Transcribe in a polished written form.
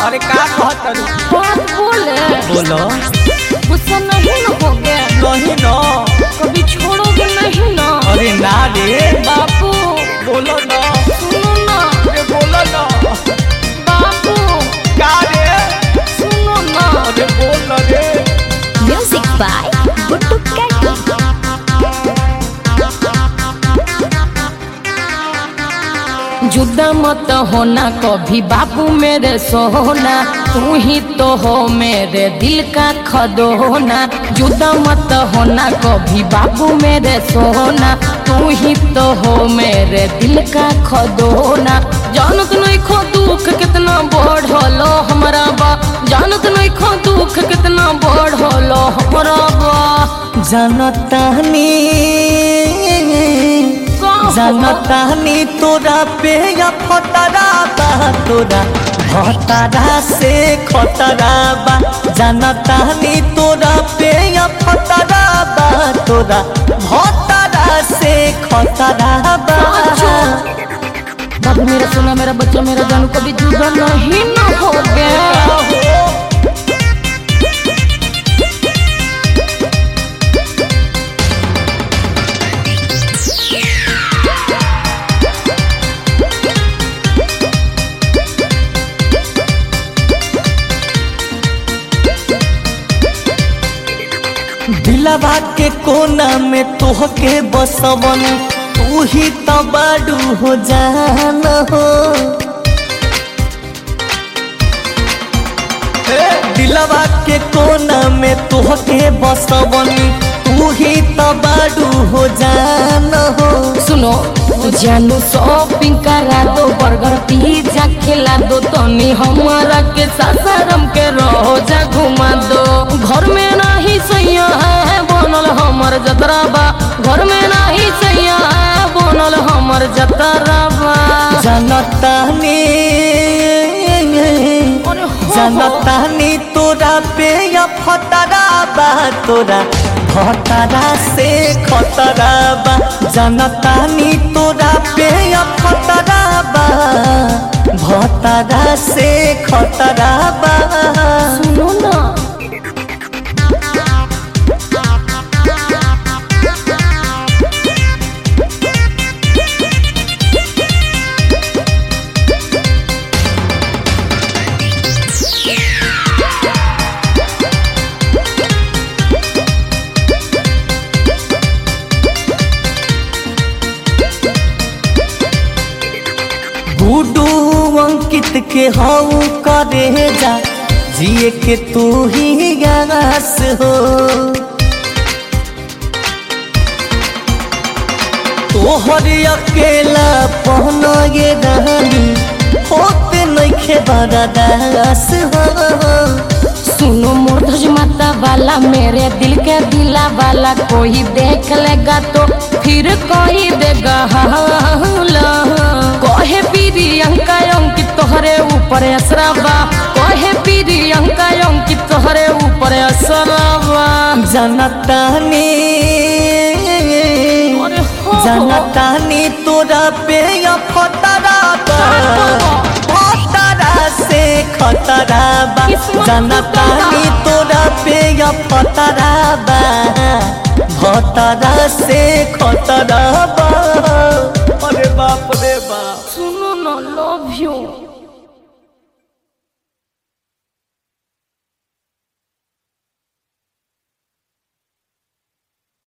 अरे का कहत बात बोले बोलो गुस्सा नहीं न हो गया नहीं ना कभी छोड़ोगे नहीं ना अरे ना रे बापू बोलो ना सुनो ना अरे बोलो ना बापू का रे सुनो ना अरे बोल ना रे म्यूजिक बाय गुड्डू कैटी जुदा मत होना कभी बाबू मेरे सोना तू ही तो हो मेरे दिल का खदोना जुदा मत होना कभी बाबू मेरे सोना तू ही तो हो मेरे दिल का खदोना जानत नहीं खो दुख कितना बढ़लो हमारा बा जानत नहीं खो दुख कितना बढ़लो हमारा बा जनतानी जनतानी तोरा पे या फतरा बा तोरा भतरा से खतरा बा जनतानी तोरा पे या फतरा बा तोरा भतरा से खतरा बा बाबू मेरा सोना मेरा बच्चा मेरा जानू कभी जुदा नहीं ना हो गया दिलवा के कोना में तोहके बसवन तू ही तो बाडू हो जान हो दिलवा के कोना में तोहके बसवन तू ही तो बाडू हो जान हो सुनो जानू शॉपिंग करा दो बर्गर पिज्जा खिला दो तनी हमारा के सासाराम के रोजा घुमा दो घर में नहीं सैया है बनल हमर जतरा बा घर में नहीं सैया है बनल हमर जतरा बा जनतानी जनतानी तोरा पे या फतरा बा तोरा भतरा से खतरा बा जनतानी तोरा पे या फतरा बा भतरा से खतरा बा सुनो ना गुडू अंकित के हऊ करे जा जिए के तू ही गास हो तोहर अकेला पहना ये रहनी होते नइखे बर्दास हो सुनो मोरधज माता वाला मेरे दिल के दिला वाला कोई देख लेगा तो फिर कोई देगा कहे प्रियंका अंकित तोहरे ऊपर असराबा कहे प्रियंका अंकित तोहरे ऊपर असराबा जनतानी जनतानी तोरा पे या फतरा बा भतरा से खतरा बा जनतानी तोरा पे या फतरा बा भतरा से खतरा बा अरे बाप रे बाप सुनो ना लव यू